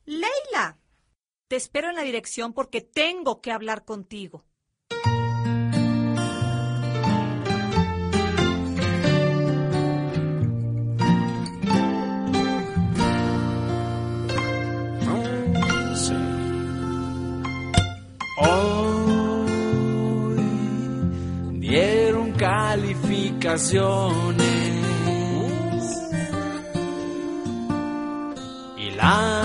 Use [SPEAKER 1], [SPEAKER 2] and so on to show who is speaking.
[SPEAKER 1] Leila, te espero en la dirección porque tengo que hablar contigo.
[SPEAKER 2] Hoy dieron calificaciones y la